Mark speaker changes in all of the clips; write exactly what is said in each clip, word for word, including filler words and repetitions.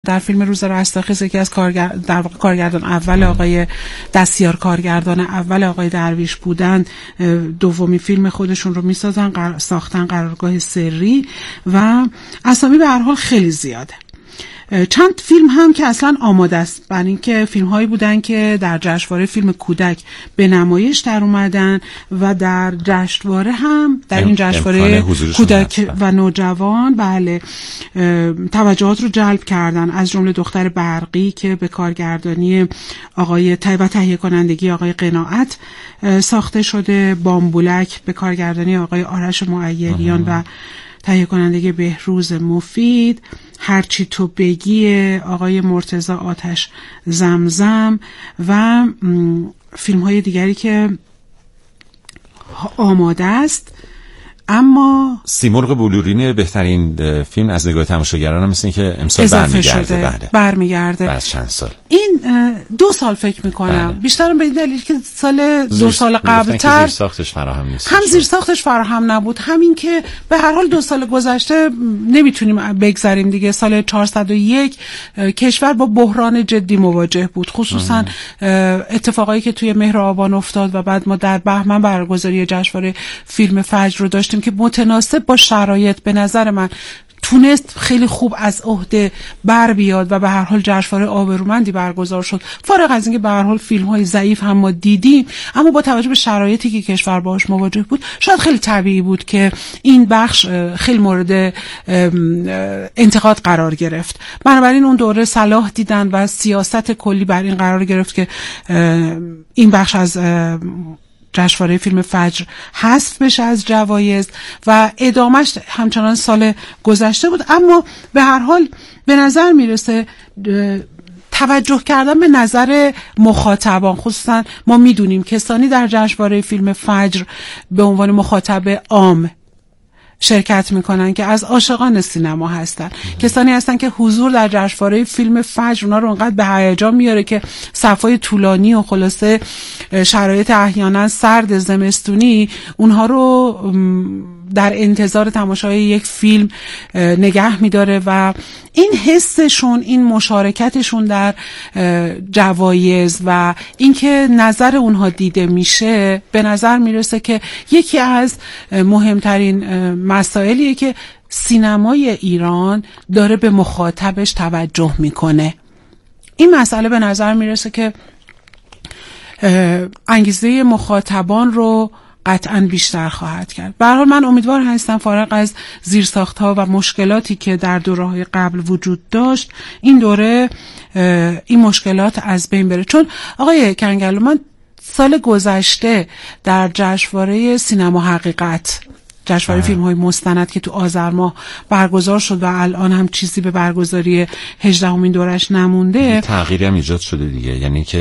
Speaker 1: در فیلم روز رستاخیز یکی از کارگر... در واقع کارگردان اول آقای دستیار کارگردان اول آقای درویش بودن، دومی فیلم خودشون رو میسازن، قرار... ساختن قرارگاه سری و اسامی به هر حال خیلی زیاده. چند فیلم هم که اصلا آماده است، برای اینکه فیلم هایی بودن که در جشنواره فیلم کودک به نمایش در اومدن و در جشنواره هم در این جشنواره کودک و نوجوان بله توجهات رو جلب کردن، از جمله دختر برقی که به کارگردانی آقای و تهیه کنندگی آقای قناعت ساخته شده، بامبولک به کارگردانی آقای آرش معیریان و تهیه کنندگی بهروز مفید، هرچی تو بگی آقای مرتضی آتش زمزم و فیلم های دیگری که آماده است. اما
Speaker 2: سیمرغ بلورین بهترین فیلم از نگاه تماشاگران هم مثل این که امسال برمیگرده.
Speaker 1: بله برمیگرده
Speaker 2: بعد چند سال،
Speaker 1: این دو سال فکر میکنم. بله. بیشترم به این دلیل که سال دو سال قبل‌تر
Speaker 2: زیر ساختش فراهم نیست،
Speaker 1: هم زیر ساختش فراهم نبود، همین که به هر حال دو سال گذشته نمیتونیم بگذاریم دیگه. سال چهارصد و یک کشور با بحران جدی مواجه بود، خصوصا اتفاقایی که توی مهر آبان افتاد و بعد ما در بهمن برگزاری جشنواره فیلم فجر رو داشتیم که متناسب با شرایط به نظر من تونست خیلی خوب از عهده بر بیاد و به هر حال جشنواره آبرومندی برگزار شد. فارغ از اینکه به هر حال فیلم‌های ضعیف هم ما دیدیم، اما با توجه به شرایطی که کشور باهاش مواجه بود شاید خیلی طبیعی بود که این بخش خیلی مورد انتقاد قرار گرفت. بنابراین اون دوره صلاح دیدن و سیاست کلی بر این قرار گرفت که این بخش از جشنواره فیلم فجر حذف بشه از جوایز و ادامهش همچنان سال گذشته بود. اما به هر حال به نظر میرسه توجه کردن به نظر مخاطبان، خصوصا ما میدونیم کسانی در جشنواره فیلم فجر به عنوان مخاطب عام شرکت میکنن که از عاشقان سینما هستن، کسانی هستن که حضور در جشنواره فیلم فجر اونا رو انقدر به هیجان میاره که صفای طولانی و خلاصه شرایط احیانا سرد زمستونی اونها رو در انتظار تماشای یک فیلم نگه میداره و این حسشون، این مشارکتشون در جوایز و اینکه نظر اونها دیده میشه به نظر میرسه که یکی از مهمترین مسائلیه که سینمای ایران داره به مخاطبش توجه میکنه. این مسئله به نظر میرسه که انگیزه مخاطبان رو قطعاً بیشتر خواهد کرد. به هر حال من امیدوار هستم فارغ از زیرساخت‌ها و مشکلاتی که در دوره‌های قبل وجود داشت، این دوره این مشکلات از بین بره. چون آقای کنگلو، من سال گذشته در جشنواره سینما حقیقت، جشنواره فیلم‌های مستند که تو آذر ماه برگزار شد و الان هم چیزی به برگزاری هجدهمین دورش نمونده،
Speaker 2: تغییری هم ایجاد شده دیگه. یعنی که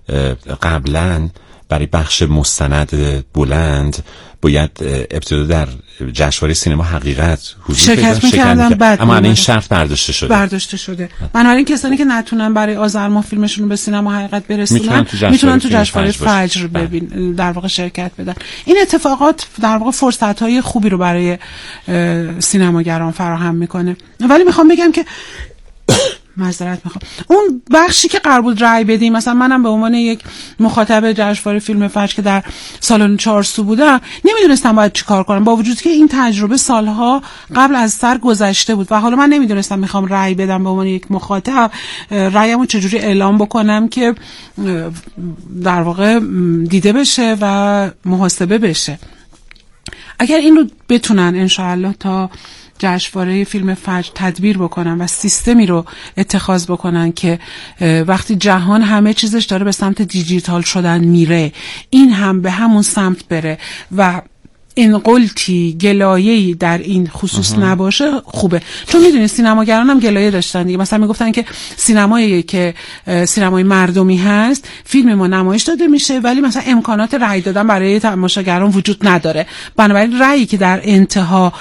Speaker 2: قبلاً برای بخش مستند بلند باید ابتدا در جشنواره سینما حقیقت حضور
Speaker 1: شرکت می‌کردن، بعد
Speaker 2: اما الان این شرط برداشته شده
Speaker 1: برداشته شده بنابراین کسانی که نتونن برای آذر ماه فیلمشون رو به سینما حقیقت برسونن میتونن تو جشنواره فجر ببین در واقع شرکت بدن. این اتفاقات در واقع فرصت‌های خوبی رو برای سینماگران فراهم میکنه. ولی میخوام بگم که معذرت میخوام، اون بخشی که قرار بود رأی بدیم، مثلا منم به عنوان یک مخاطب جشنواره فیلم فجر که در سالن چارسو بودم نمیدونستم باید چی کار کنم، با وجود که این تجربه سالها قبل از سر گذشته بود و حالا من نمیدونستم میخوام رأی بدم به عنوان یک مخاطب رأیمو چجوری اعلام بکنم که در واقع دیده بشه و محاسبه بشه. اگر این رو بتونن انشاءالله تا جشنواره فیلم فجر تدبیر بکنن و سیستمی رو اتخاذ بکنن که وقتی جهان همه چیزش داره به سمت دیجیتال شدن میره، این هم به همون سمت بره و این قلتی گلایه‌ای در این خصوص نباشه خوبه. چون میدونید سینماگران هم گلایه داشتن دیگه، مثلا میگفتن که سینمایی که سینمای مردمی هست فیلم ما نمایش داده میشه ولی مثلا امکانات رأی دادن برای تماشاگران وجود نداره، بنابراین رأیی که در انتها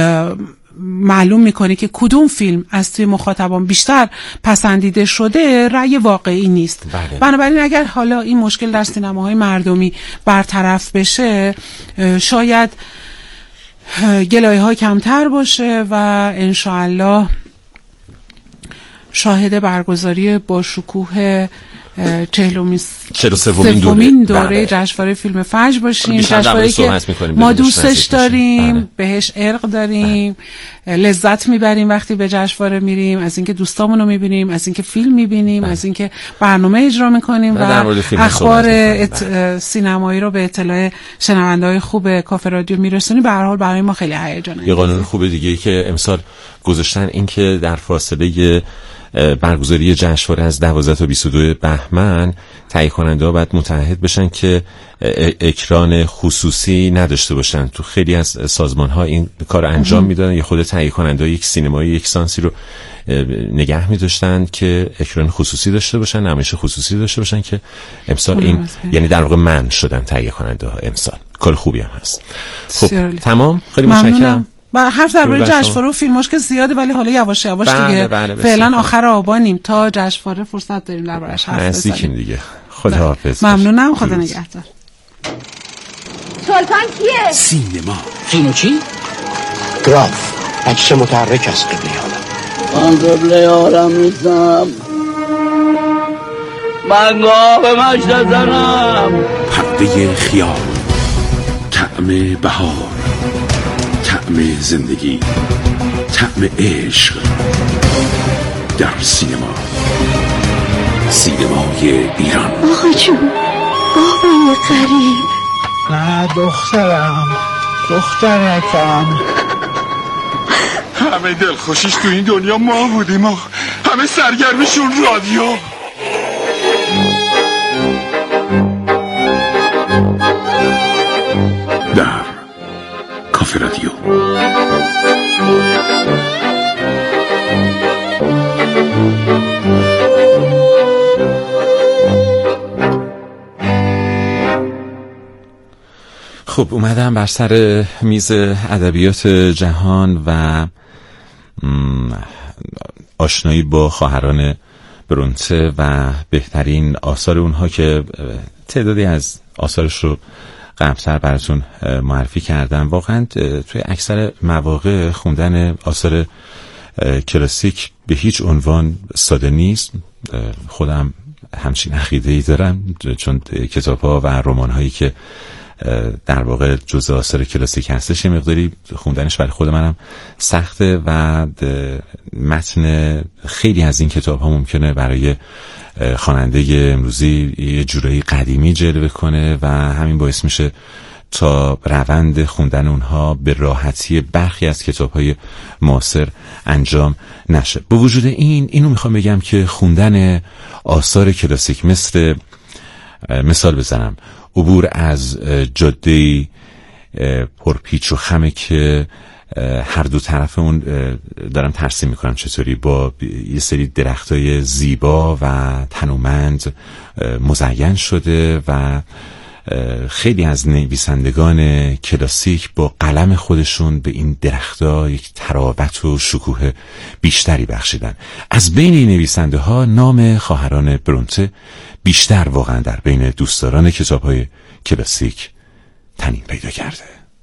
Speaker 1: معلوم میکنه که کدوم فیلم از توی مخاطبان بیشتر پسندیده شده رأی واقعی نیست. بله. بنابراین اگر حالا این مشکل در سینماهای مردمی برطرف بشه شاید گلایه ها کمتر باشه و انشاءالله شاهد برگزاری با شکوه چهلمین
Speaker 2: سومین
Speaker 1: دوره جشنواره فیلم فجر باشیم، جشنواره که ما دوستش داریم، بله. بهش عرق داریم، بله. لذت میبریم وقتی به جشنواره میریم، از اینکه دوستامونو میبینیم، از اینکه فیلم میبینیم، بله. از اینکه برنامه اجرا میکنیم و اخبار ات... سینمایی رو به اطلاع شنونده‌های خوب کافه رادیو میرسونیم. به هر حال برای ما خیلی هیجان.
Speaker 2: یه قانون خوب دیگه ای که امسال گذاشتن این که در فاصله برگزاری جشنواره از دوازده تا بیست و دو بهمن تهیه کننده‌ها باید متعهد بشن که اکران خصوصی نداشته باشن. تو خیلی از سازمان‌ها این کار انجام میدادن، یا خود تهیه کننده‌ها یک سینمای یک سانسی رو نگه می‌داشتن که اکران خصوصی داشته باشن، نمایش خصوصی داشته باشن، که امسال این یعنی در واقع من شدن تهیه کننده‌ها امسال. کار خوبی هم هست. خب تمام، خیلی متشکرم.
Speaker 1: با حرف درباره جشنواره و فیلماش که زیاده، ولی حالا یواش یواش دیگه فعلا آخر آبانیم، تا جشنواره فرصت داریم دربارش حرف بزنیم.
Speaker 2: نزدیکیم دیگه. خداحافظ.
Speaker 1: ممنونم، خدا نگهدار.
Speaker 3: سلطان کیه؟
Speaker 4: سینما.
Speaker 3: فیلم چی؟
Speaker 4: گراف. عکس متحرک از قبله عالم.
Speaker 5: من قبله عالم نیستم. من گاه مجد زنم.
Speaker 4: پرده خیال. طعم بهار. طعم زندگی، طعم عشق در سینما. سینمای ایران.
Speaker 3: آقا جون، آقای قریب.
Speaker 6: نه دخترم، دخترکم.
Speaker 7: همه دلخوشیش تو این دنیا ما بودیم و همه سرگرمشون رادیو.
Speaker 4: در کافه رادیو.
Speaker 2: خب اومدم بر سر میز ادبیات جهان و آشنایی با خواهران برونته و بهترین آثار اونها که تعدادی از آثارش رو قبل‌تر براتون معرفی کردم. واقعا توی اکثر مواقع خوندن آثار کلاسیک به هیچ عنوان ساده نیست. خودم همچین عقیده‌ای دارم، چون کتاب‌ها و رمان‌هایی که در واقع جزء آثار کلاسیک هستش یه مقداری خوندنش برای خود منم سخته و متن خیلی از این کتاب‌ها ممکنه برای خواننده امروزی یه جورایی قدیمی جلوه کنه و همین باعث میشه تا روند خوندن اونها به راحتی برخی از کتاب‌های معاصر انجام نشه. با وجود این اینو میخوام بگم که خوندن آثار کلاسیک مثل مثال بزنم عبور از جاده پرپیچ و خمه که هر دو طرف اون دارم ترسیم میکنم چطوری با یه سری درختای زیبا و تنومند مزین شده و خیلی از نویسندگان کلاسیک با قلم خودشون به این درخت‌ها یک تراوت و شکوه بیشتری بخشیدن. از بین این نویسنده ها نام خواهران برونته بیشتر واقعا در بین دوستداران کتاب‌های کلاسیک تنین پیدا کرده.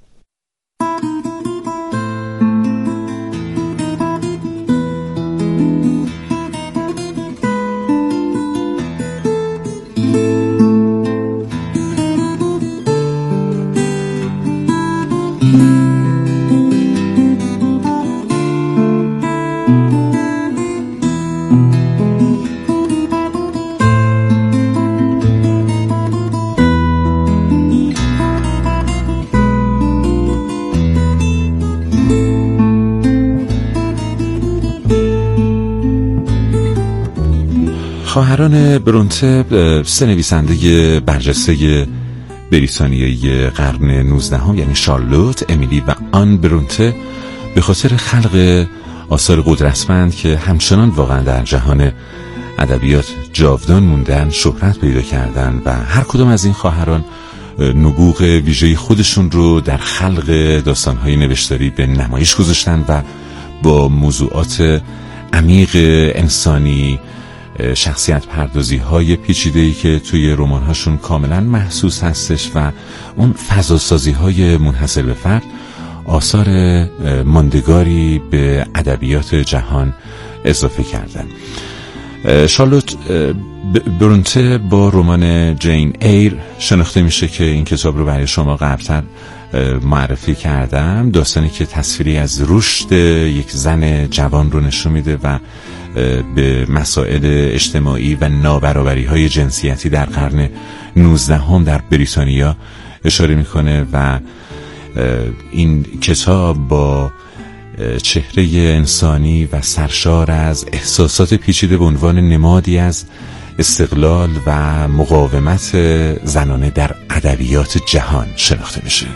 Speaker 2: خواهران برونته سه نویسنده برجسته بریتانیایی قرن نوزدهم یعنی شارلوت، امیلی و آن برونته به خاطر خلق آثار قدرتمند که همچنان واقعا در جهان ادبیات جاودان موندن شهرت پیدا کردن و هر کدام از این خواهران نبوغ ویژه خودشون رو در خلق داستان‌های نوشتاری به نمایش گذاشتن و با موضوعات عمیق انسانی، شخصیت پردازی های پیچیده‌ای که توی رمان‌هاشون کاملا محسوس هستش و اون فضاسازی های منحصر به فرد آثار ماندگاری به ادبیات جهان اضافه کردن. شارلوت برونته با رمان جین ایر شناخته میشه که این کتاب رو برای شما قبلتر معرفی کردم. داستانی که تصویری از رشد یک زن جوان رو نشون میده و به مسائل اجتماعی و نابرابری های جنسیتی در قرن نوزدهم در بریتانیا اشاره میکنه و این کتاب با چهره انسانی و سرشار از احساسات پیچیده به عنوان نمادی از استقلال و مقاومت زنانه در ادبیات جهان شناخته میشه.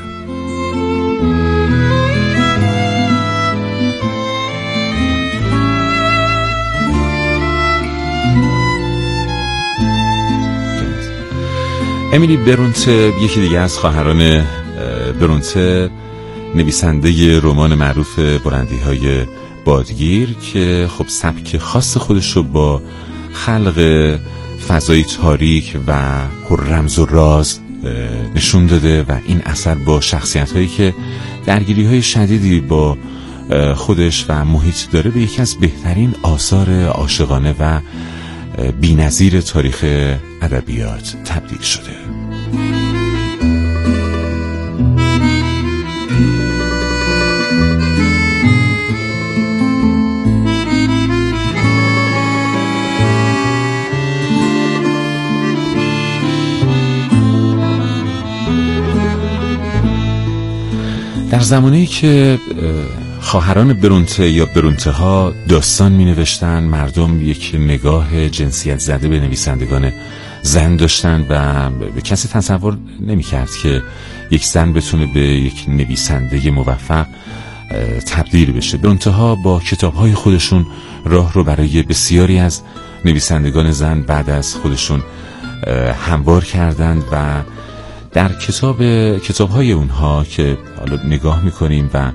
Speaker 2: امیلی برونته یکی دیگه از خواهران برونته، نویسنده رمان معروف بلندی‌های بادگیر که خب سبک خاص خودش رو با خلق فضای تاریک و پر رمز و راز نشون داده و این اثر با شخصیت‌هایی که درگیری‌های شدیدی با خودش و محیط داره به یکی از بهترین آثار عاشقانه و بی‌نظیر تاریخ ادبیات تبدیل شده. در زمانی که خواهران برونته یا برونته ها داستان می نوشتن، مردم یک نگاه جنسیت زده به نویسندگان زن داشتن و به کسی تصور نمی کرد که یک زن بتونه به یک نویسنده موفق تبدیل بشه. برونته ها با کتاب های خودشون راه رو برای بسیاری از نویسندگان زن بعد از خودشون هموار کردند و در کتاب کتاب‌های اونها که حالا نگاه می‌کنیم و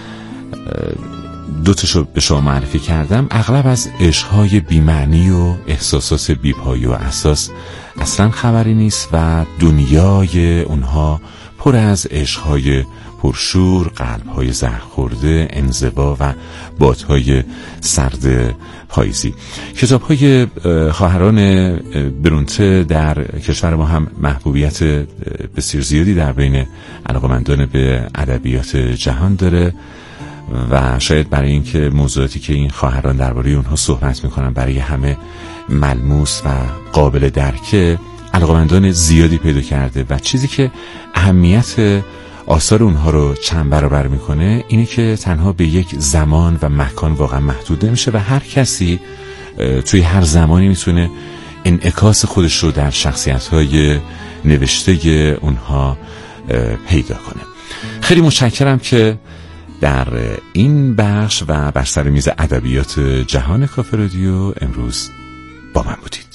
Speaker 2: دو تاشو به شما معرفی کردم، اغلب از عشق‌های بی‌معنی و احساسات بی‌پایه و اساس اصلاً خبری نیست و دنیای اونها پر از عشق‌های پرشور، قلب‌های زهرخورده، انزوا و بادهای سرد پاییزی. کتاب‌های خواهران برونته در کشور ما هم محبوبیت بسیار زیادی در بین علاقه‌مندان به ادبیات جهان داره و شاید برای اینکه موضوعاتی که این خواهران درباره اونها صحبت می‌کنن برای همه ملموس و قابل درکه، علاقه‌مندان زیادی پیدا کرده و چیزی که اهمیت آثار اونها رو چند برابر میکنه اینه که تنها به یک زمان و مکان واقعا محدود نمیشه و هر کسی توی هر زمانی میتونه انعکاس خودش رو در شخصیت‌های نوشته اونها پیدا کنه. خیلی متشکرم که در این بخش و بر سر میز ادبیات جهان کافه رادیو امروز با من بودید.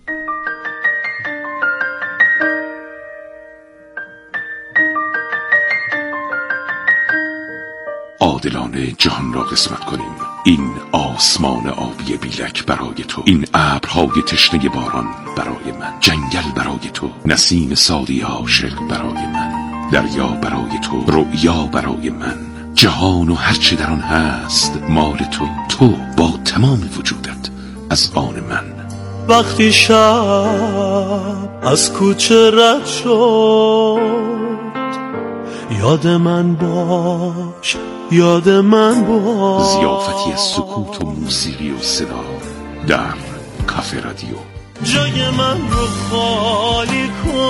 Speaker 4: عادلانه جهان را قسمت کنیم. این آسمان آبی بیلک برای تو، این ابرهای تشنه باران برای من، جنگل برای تو، نسیم سادی عاشق برای من، دریا برای تو، رؤیا برای من، جهان و هرچه در آن هست مال تو، تو با تمام وجودت از آن من.
Speaker 8: وقتی شب از کوچه رد شد یاد من باش، یاد من باش.
Speaker 4: ضیافتی از سکوت و موسیقی و صدا در کافه رادیو.
Speaker 8: جای من رو خالی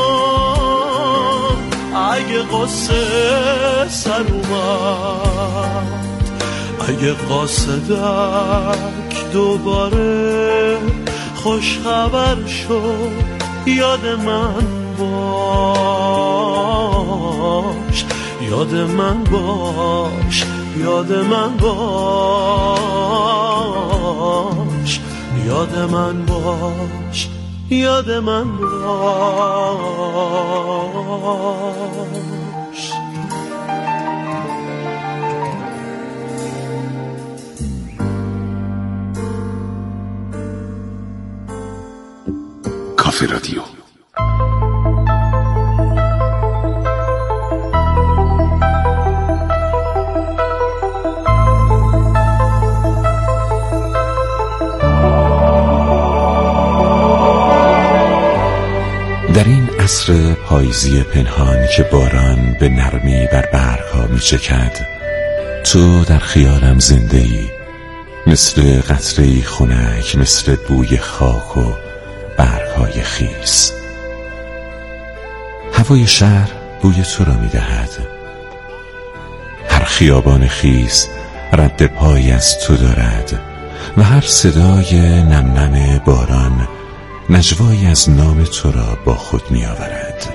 Speaker 8: کن اگه قصه سر اومد، اگه قاصدک دوباره خوش خبر شد یاد من باش، یاد من باش، یاد من باش، یاد من باش، یاد من باش.
Speaker 4: کافه رادیو.
Speaker 2: عصر پاییزی پنهان که باران به نرمی بر برگ‌ها می‌چکد، تو در خیالم زنده ای، مثل قطره‌ای خنک، مثل بوی خاک و برگ‌های خیس. هوای شهر بوی تو را می‌دهد، هر خیابان خیس رد پایی از تو دارد و هر صدای نم نم باران نجوایی از نام تو را با خود می آورد.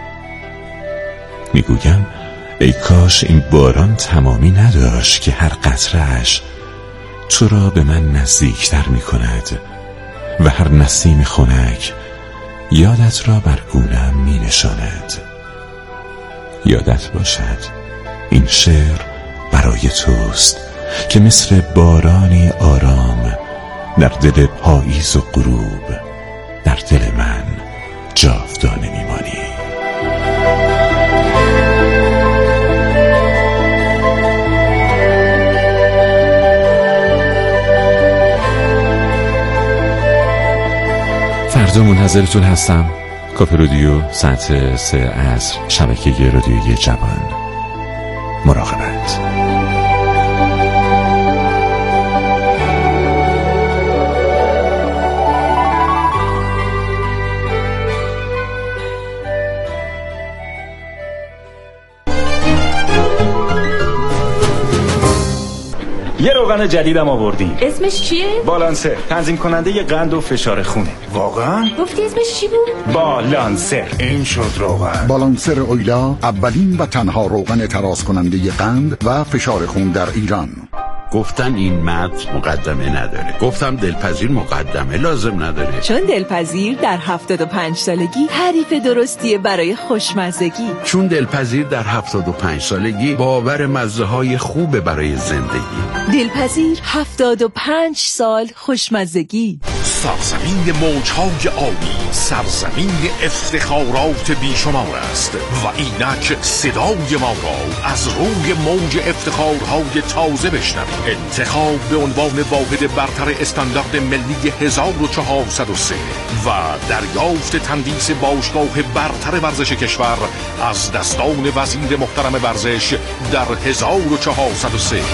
Speaker 2: می گویم ای کاش این باران تمامی نداشت که هر قطره‌اش تو را به من نزدیکتر می کند و هر نسیم خنک یادت را بر گونه‌ام می نشاند. یادت باشد این شعر برای توست که مثل بارانی آرام در دل پاییز و غروب در دل من جاودانه میمانی. فردا منتظرتون هستم. کافه رادیو ساعت سه عصر، شبکه رادیویی جوان. مراقبت.
Speaker 9: یه روغن جدیدم آوردیم.
Speaker 10: اسمش چیه؟
Speaker 9: بالانسر، تنظیم کننده ی قند و فشار خونه.
Speaker 7: واقعا؟
Speaker 10: گفتی اسمش چی بود؟
Speaker 9: بالانسر.
Speaker 7: این شد روغن.
Speaker 11: بالانسر اویلا، اولین و تنها روغن تراز کننده ی قند و فشار خون در ایران.
Speaker 12: گفتن این متن مقدمه نداره. گفتم دلپذیر مقدمه لازم نداره.
Speaker 13: چون دلپذیر در هفتاد و پنج سالگی حریف درستیه برای خوشمزگی.
Speaker 12: چون دلپذیر در هفتاد و پنج سالگی باور مزه های خوبه برای زندگی.
Speaker 13: دلپذیر هفتاد و پنج سال خوشمزگی.
Speaker 4: سرزمین موجهای آبی، سرزمین افتخارات بیشمار است و اینک صدای ما را از روی موج افتخارهای تازه بشنوید. انتخاب به عنوان واحد برتر استاندارد ملی هزار و چهارصد و سه و دریافت تندیس باشگاه برتر ورزش کشور از دستان وزیر محترم ورزش در هزار و چهارصد و سه.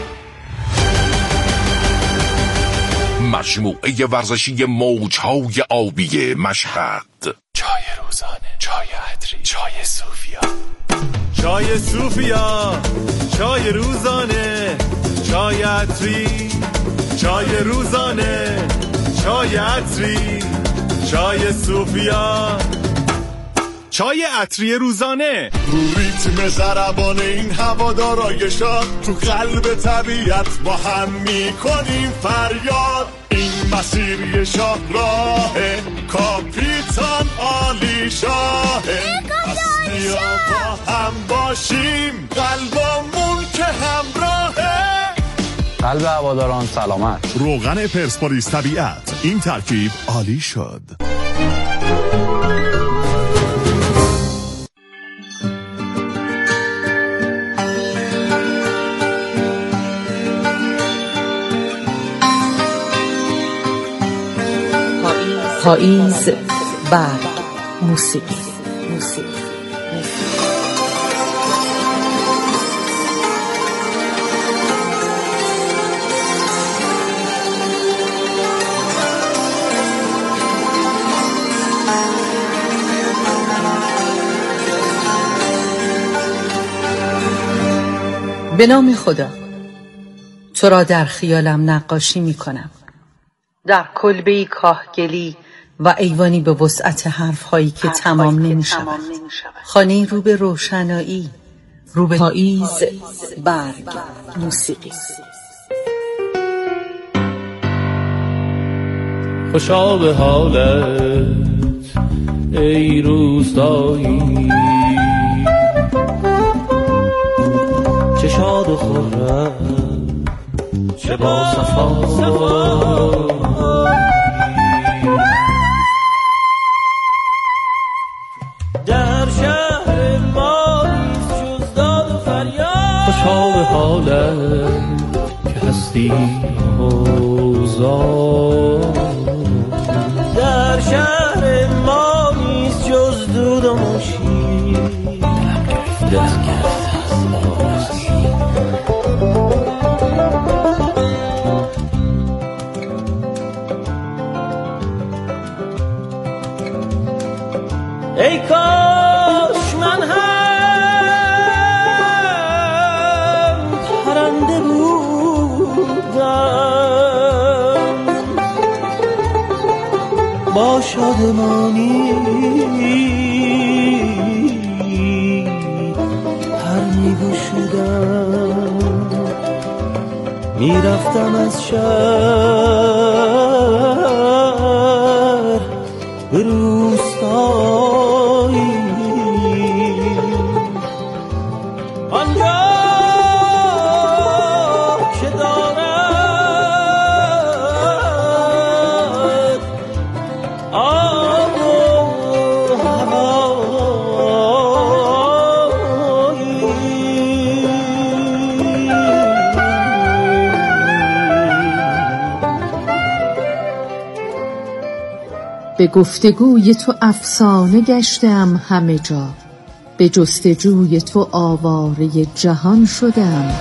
Speaker 4: مجموعه ورزشی موجهای آبی مشهد.
Speaker 8: چای روزانه، چای عطری، چای صوفیا. چای صوفیا، چای روزانه، چای عطری، چای روزانه، چای عطری، چای صوفیا. چای عطری روزانه.
Speaker 14: رو ریتم ضربان این هوادارای شاد، تو قلب طبیعت با هم میکنیم فریاد. این مسیر شاهراه کاپیتان عالی شاهه. پس بیا با هم باشیم، قلبمون که همراهه.
Speaker 15: قلب هواداران سلامت.
Speaker 14: روغن پرسپولیس طبیعت، این ترکیب عالی شد.
Speaker 13: پاییز برگ موسیقی. موسیقی به نام خدا. تو را در خیالم نقاشی می کنم، در کلبه‌ای کاهگلی و ایوانی به وسعت حرف‌هایی که تمام نمی‌شود. خانه‌ای رو به روشنایی، رو به پاییز برگ موسیقی.
Speaker 8: خوشا به حالت ای روستایی، چه شاد و خرم چه با صفا. در شهر ما نیست جز داد و فریاد. خوشا به حالت که هستی آزاد. در شهر ما نیست جز دو ای کاش من هم پرنده بودم با شادمانی پر می‌گشودم میرفتم از شهر به روستایی آنجا که دارد آب و
Speaker 13: به گفتگوی تو افسانه گشتم همه جا، به جستجوی تو آواره جهان شدم.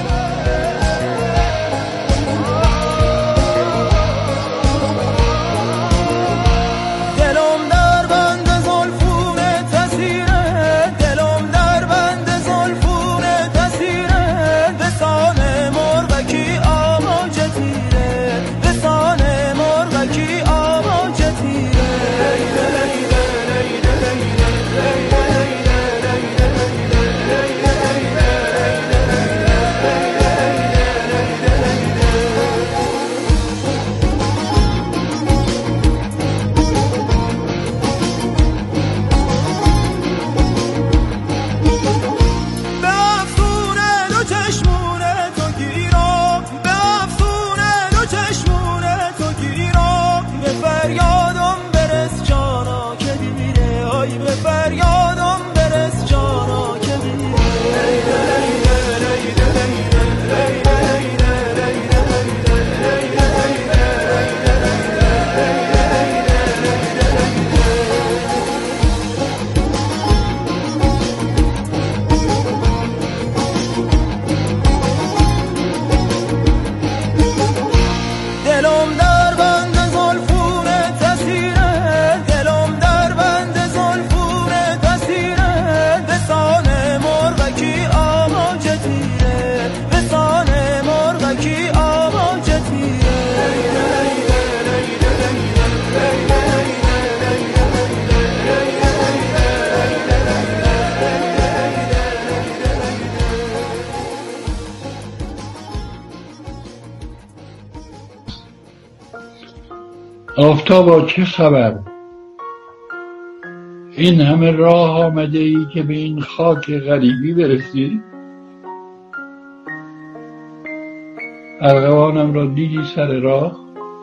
Speaker 6: آفتابا چه خبر؟ این همه راه آمده ای که به این خاک غریبی برسی؟ ارغوانم را دیدی سر راه؟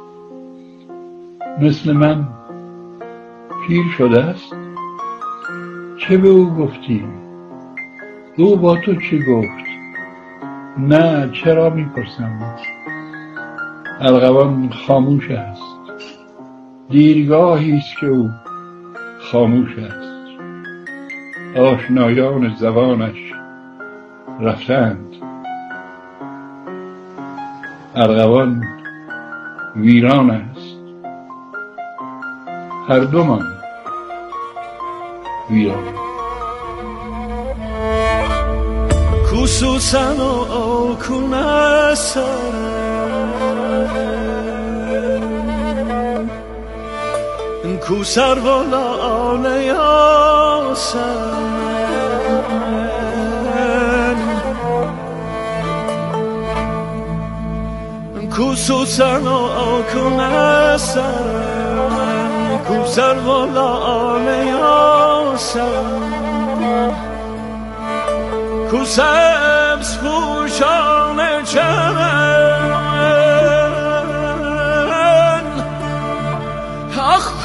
Speaker 6: مثل من پیر شده است؟ چه به او گفتی؟ او با تو چی گفت؟ نه، چرا میپرسم؟ ارغوان خاموش است. دیرگاهی است که او خاموش است. آشنایان زبانش رفتند. ارغوان ویران است. هر دومان ویران.
Speaker 8: خصوصا و کنسر کوسر ولان یاسن خصوصا و کنسر کوسر ولان یاسن کوسبز پوشان چمن آخ کو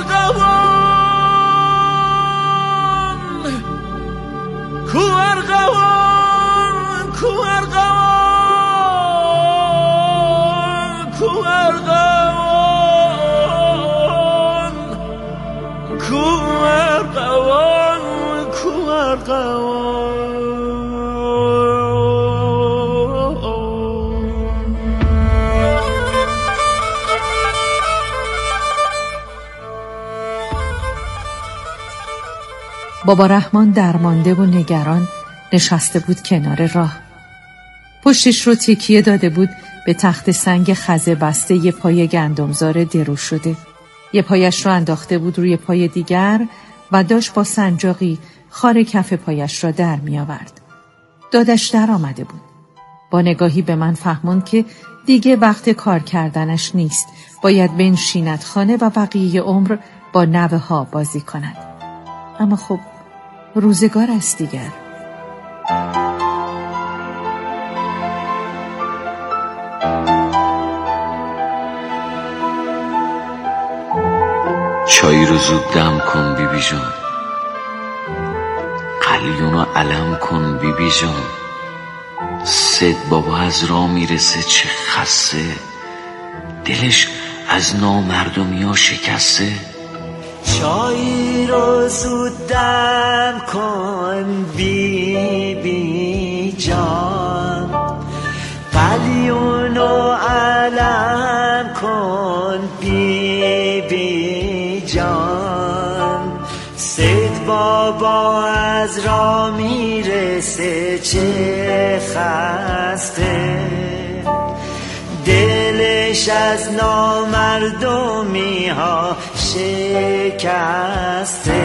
Speaker 8: ارغوان کو ارغوان کو ارغوان کو ارغوان کو ارغوان کو ارغوان
Speaker 13: بابا رحمان درمانده و نگران نشسته بود کنار راه. پشتش رو تکیه داده بود به تخت سنگ خزه بسته یه پای گندمزار درو شده. یه پایش رو انداخته بود روی پای دیگر و داشت با سنجاقی خار کف پایش را در می آورد. دادش در آمده بود. با نگاهی به من فهموند که دیگه وقت کار کردنش نیست. باید بنشیند خانه و بقیه عمر با نوه ها بازی کند. اما خب روزگار است دیگر.
Speaker 10: چای رو زود دم کن بی بی جان، قلیونو علم کن بی بی جان. سید بابا از راه میرسه چه خسته، دلش از نامردمی ها شکسته.
Speaker 8: چای رو زود دم کن بی بی جان، قلیونو علم کن بی بی جان. سید بابا از راه میرسه چه خسته، دلش از نامردمی ها شکسته.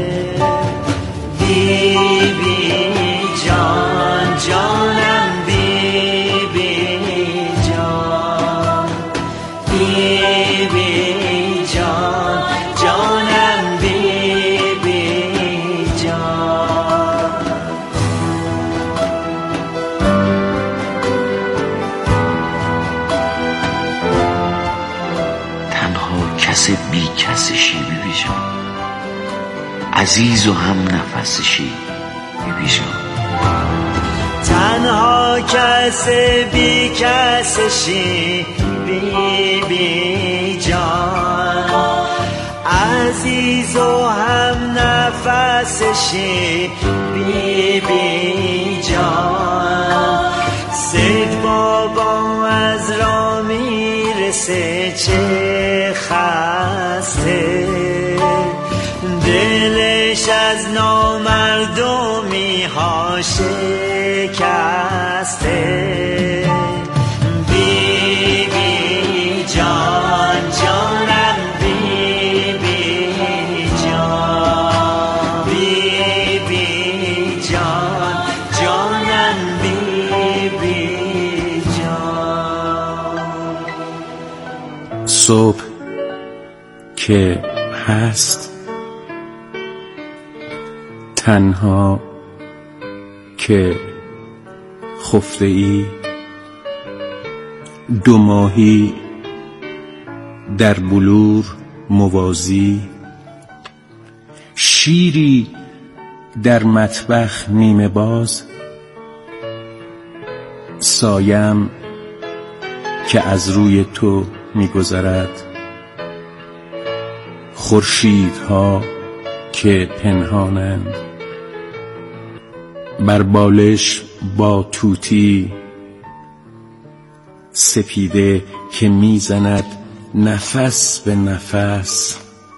Speaker 8: بی بی جان جانم بی بی جان، بی بی جان جانم بی بی جان.
Speaker 10: تنها کس بی کسشی بی بی جان، عزیز و هم نفسشی بی بی جان.
Speaker 8: تنها کس بی کسشی بی بی جان، عزیز و هم نفسشی بی بی جان. سید بابا از راه میرسه چه خسته، دلش از نامردمی ها شکسته. بی بی جان جانم بی بی جان، بی بی جان جانم بی بی جان.
Speaker 16: صبح که هست، تنها که خفته ای، دو ماهی در بلور موازی، شیری در مطبخ نیمه باز، سایم که از روی تو میگذرد، خورشیدها که پنهانند، بر بالش با توتی، سپیده که میزند نفس به نفس.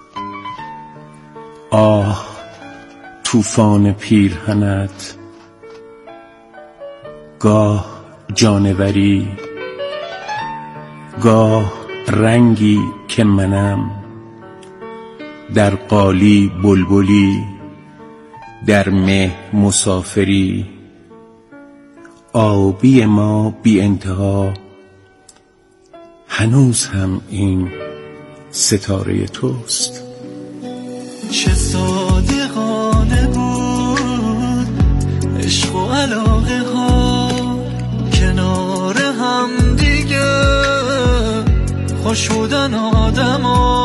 Speaker 16: آه طوفان پیرهنت، گاه جانوری، گاه رنگی که منم، در قالی بلبلی، در مه مسافری. آبی ما بی انتها، هنوز هم این ستاره توست.
Speaker 8: چه صادقانه بود عشق و علاقه ها، کنار هم دیگه خوش بودن آدم ها.